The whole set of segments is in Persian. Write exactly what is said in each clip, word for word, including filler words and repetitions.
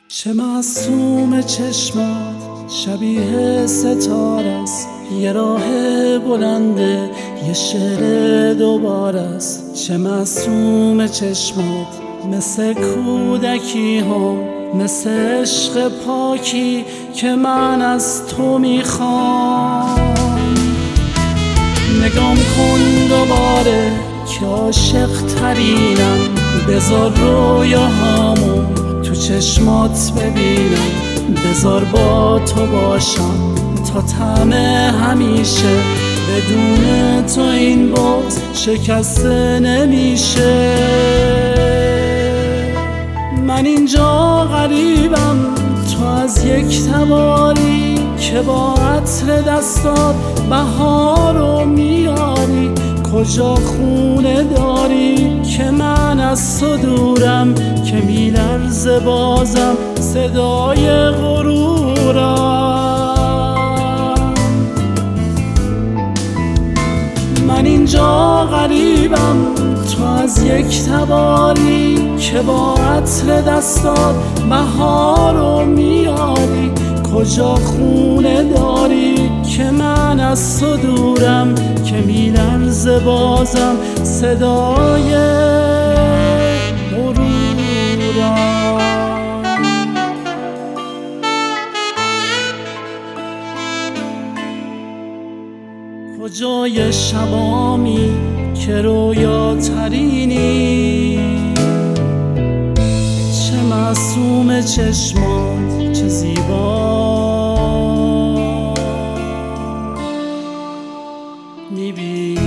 چه معصوم چشمات شبیه ستاره است، یه راه بلنده یه شعر دوباره است. چه معصوم چشمات مثل کودکی هم، مثل عشق پاکی که من از تو میخوام. نگام کن دوباره که عاشق ترینم، بذار رویاهامو تو چشمات ببینم، بذار با تو باشم تا طعم همیشه. بدون تو این بغض شکسته نمیشه. من اینجا غریبم، تو از یک تباری که با عطر دستات بهارو میاری. کجا خونه داری که من از تو دورم، که میلرزه بازم صدای غرورم. من اینجا غریبم، تو از یک تباری که با عطر دستات بهارو میاری. کجا خونه داری که من از تو دورم، که میلرزه بازم صدای غرورم. کجای شبامی که رویا ترینی، چه معصوم چشمات چه زیبا میبینی.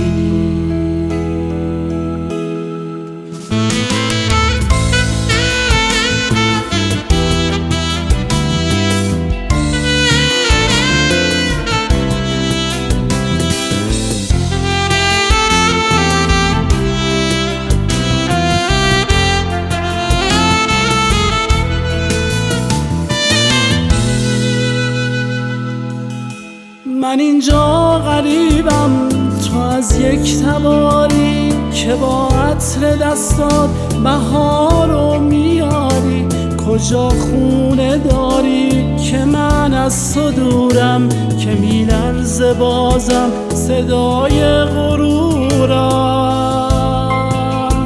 من اینجا غریبم، تو از یک تباری که با عطر دستات بهارو میاری. کجا خونه داری که من از تو دورم، که میلرزه بازم صدای غرورم.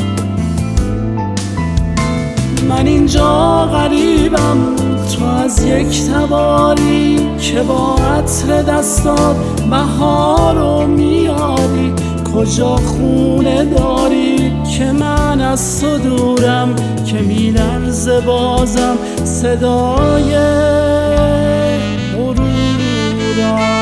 من اینجا غریبم، تو از یک تباری که با عطر دستات بهارو میاری. کجا خونه داری که من از تو دورم، که میلرزه بازم صدای غرورم.